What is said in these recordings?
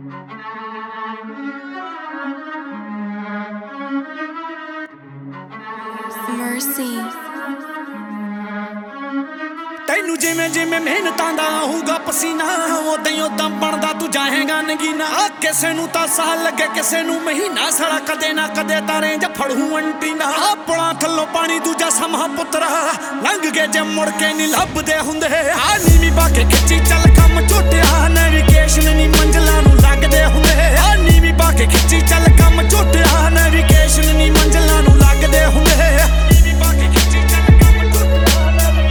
Mercy. ਤੈਨੂੰ ਜਿਵੇਂ ਜਿਵੇਂ ਮਿਹਨਤਾਂ ਦਾ ਆਊਗਾ ਪਸੀਨਾ ਉਦਾਂ ਹੀ ਉਦਾਂ ਬਣਦਾ ਤੂੰ ਜਾਏਗਾ ਨਗੀਨਾ ਕਿਸੇ ਨੂੰ ਤਾਂ ਸਾਲ ਲੱਗੇ ਕਿਸੇ ਨੂੰ ਮਹੀਨਾ ਸਾਲਾ ਕਦੇ ਨਾ ਕਦੇ ਤਾਰੇ ਜਾਂ ਫੜੂ ਅੰਟੀਨਾ ਪੁਲਾਂ ਥੱਲੋਂ ਪਾਣੀ ਦੂਜਾ ਸਮਾਂ ਪੁੱਤਰਾ ਲੰਘ ਕੇ ਜੇ ਮੁੜ ਕੇ ਨਹੀਂ ਲੱਭਦੇ ਹੁੰਦੇ ਆ ਨੀਵੀਂ ਪਾ ਕੇ ਖਿੱਚੀ ਚੱਲ ਕੰਮ ਝੋਟਿਆ ਨੈਵੀਗੇਸ਼ਨ ਨਹੀਂ ਮੰਜ਼ਲਾਂ ਨੂੰ ਲੱਗਦੇ ਹੁੰਦੇ ਆ ਨੀਵੀਂ ਪਾ ਕੇ ਖਿੱਚੀ ਚੱਲ ਕੰਮ ਝੋਟਿਆ ਨੈਵੀਗੇਸ਼ਨ ਨਹੀਂ ਮੰਜ਼ਲਾਂ ਨੂੰ ਲੱਗਦੇ ਹੁੰਦੇ ਨੀਵੀਂ ਪਾ ਕੇ ਖਿੱਚੀ ਚੱਲ ਕੰਮ ਝੋਟਿਆ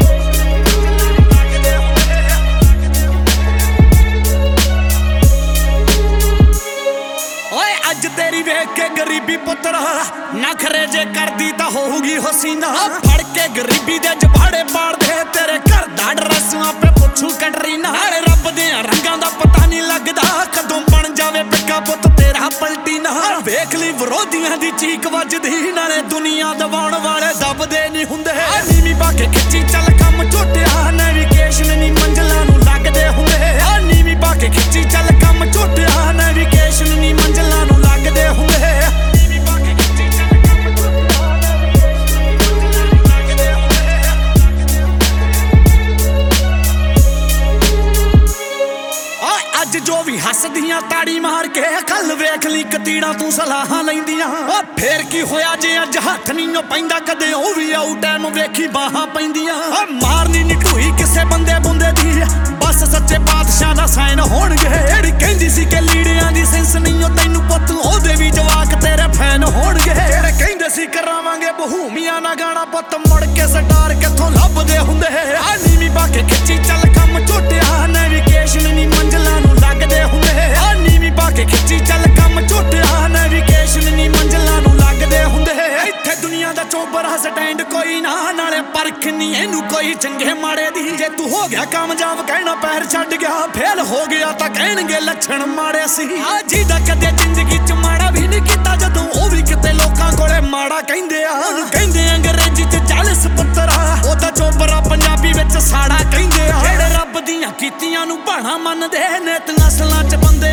ਅੱਜ ਤੇਰੀ ਵੇਖ ਕੇ ਗਰੀਬੀ ਪੁੱਤਰਾ ਨਖਰੇ ਜੇ ਕਰਦੀ ਤਾਂ ਹੋਊਗੀ ਹਸੀਨਾ ਫੜ ਕੇ ਗਰੀਬੀ ਦੇ ਜਬਾੜੇ ਪਾੜਦੇ ਤੇਰੇ ਘਰ ਦਾ ਡਰੈਸ ਆਪੇ ਪੁੱਛੂ ਕਟਰੀਨਾ ਨਾਲੇ ਰੱਬ ਦੇ ਰੰਗਾਂ ਦਾ ਪਤਾ ਨਹੀਂ ਲੱਗਦਾ ਕਦੋਂ ਬਣ ਜਾਵੇ ਪਿੱਕਾ ਪੁੱਤ ਤੇਰਾ ਪਲਟੀ ਨਾ ਵੇਖ ਲਈ ਵਿਰੋਧੀਆਂ ਦੀ ਚੀਕ ਵੱਜਦੀ ਨਾਲੇ ਦੁਨੀਆ ਦਬਾਉਣ ਵਾਲੇ ਦੱਬਦੇ ਨਹੀਂ ਹੁੰਦੇ ਨੀਵੀਂ ਪਾ ਕੇ ਖਿੱਚੀ ਚੱਲ ਕੰਮ ਝੋਟਿਆ ਨੈਵੀਗੇਸ਼ਨ ਨਹੀਂ ਮੰਜ਼ਲਾਂ ਨੂੰ ਲੱਗਦੇ ਹੁੰਦੇ ਨੀਵੀਂ ਪਾ ਕੇ ਖਿੱਚੀ ਚੱਲ ਕੰਮ ਝੋਟਿਆ ਨੈਵੀਗੇਸ਼ਨ ਨਹੀਂ ਮੰਜ਼ਲਾਂ ਨੂੰ ਲੱਗਦੇ ਹੁੰਦੇ ਨੀਵੀਂ ਪਾ ਕੇ ਖਿੱਚੀ ਚੱਲ ਕੰਮ ਝੋਟਿਆ ਅੱਜ ਜੋ ਵੀ ਹੱਸਦੀਆਂ ਤਾੜੀ ਮਾਰ ਕੇ ਕੱਲ ਵੇਖ ਲਈ ਕਤੀੜਾਂ ਤੂੰ ਸਲਾਹਾਂ ਲੈਂਦੀਆਂ ਫੇਰ ਕੀ ਹੋਇਆ ਜੇ ਅੱਜ ਹੱਥ ਨਹੀਂ ਪੈਂਦਾ ਕਦੇ ਉਹ ਵੀ ਆਊ ਟਾਈਮ ਵੇਖੀ ਬਾਹਾਂ ਪੈਂਦੀਆਂ ਮਾਰਨੀ ਨੀ ਢੂਈ ਕਿਸੇ ਬੰਦੇ ਬੁੰਦੇ ਦੀ ਬਸ ਸੱਚੇ ਪਾਤਸ਼ਾਹ ਦਾ ਸਾਈਨ ਹੋਣਗੇ ਜਿਹੜੀ ਕਹਿੰਦੀ ਸੀ ਕਿ ਲੀੜਿਆਂ ਦੀ ਸੈਂਸ ਨਹੀਂ ਉਹ ਤੈਨੂੰ ਪੁੱਤ ਉਹਦੇ ਵੀ ਜਵਾਕ ਤੇਰੇ ਫੈਨ ਹੋਣਗੇ ਜਿਹੜੇ ਕਹਿੰਦੇ ਸੀ ਕਰਾਵਾਂਗੇ ਬਹੂਮੀਆਂ ਨਾ ਗਾਣਾ ਪੁੱਤ ਮੁੜ ਕੇ ਸਟਾਰ ਕਿੱਥੋਂ ਲੱਭਦੇ ਹੁੰਦੇ ਆ ਨੀਵੀਂ ਪਾ ਕੇ ਖਿੱਚੀ ਚੱਲ ਕੰਮ ਝੋਟਿਆ ਨੈਵੀਗੇਸ਼ਨ ਨਹੀਂ ਮੰਜ਼ਲਾਂ ਨੂੰ ਲੱਗਦੇ ਹੁੰਦੇ ਆ ਨੀਵੀਂ ਪਾ ਕੇ ਖਿੱਚੀ ਚੱਲ ਕੰਮ ਝੋਟਿਆ ਨੈਵੀਗੇਸ਼ਨ ਨਹੀਂ ਮੰਜ਼ਲਾਂ ਨੂੰ ਲੱਗਦੇ ਹੁੰਦੇ ਇੱਥੇ ਦੁਨੀਆ ਦਾ ਚੋਬਰਾ ਸਟੈਂਡ ਕੋਈ ਨਾ ਨਾਲੇ ਪਰਖ ਨਹੀਂ ਇਹਨੂੰ ਕੋਈ ਚੰਗੇ ਮਾੜੇ ਦੀ ਜੇ ਤੂੰ ਹੋ ਗਿਆ ਕਾਮਯਾਬ ਕਹਿਣਾ ਪੈਰ ਛੱਡ ਗਿਆ ਫੇਲ ਹੋ ਗਿਆ ਤਾਂ ਕਹਿਣਗੇ ਲੱਛਣ ਮਾੜੇ ਸੀ ਆ ਜਿਹਦਾ ਕਦੇ ਜ਼ਿੰਦਗੀ ਚ ਮਾੜਾ ਵੀ ਨਹੀਂ ਕੀਤਾ ਜਦੋਂ ਉਹ ਵੀ ਕਿਤੇ ਲੋਕਾਂ ਕੋਲੇ ਮਾੜਾ ਕਹਿੰਦੇ ਆ ਉਹਨੂੰ ਕਹਿੰਦੇ ਅੰਗਰੇਜ਼ੀ ਚ ਚਾਲਸ ਪੁੱਤਰਾ ਉਹਦਾ ਚੋਬਰਾ ਪੰਜਾਬੀ ਵਿੱਚ ਸਾੜਾ ਕਹਿੰਦੇ ਆ ਜਿਹੜੇ ਰੱਬ ਦੀਆਂ ਕੀਤੀਆਂ ਨੂੰ ਭਾਣਾ ਮੰਨਦੇ ਨੇ ਤੇ ਨਸਲਾਂ ਚ ਬੰਦੇ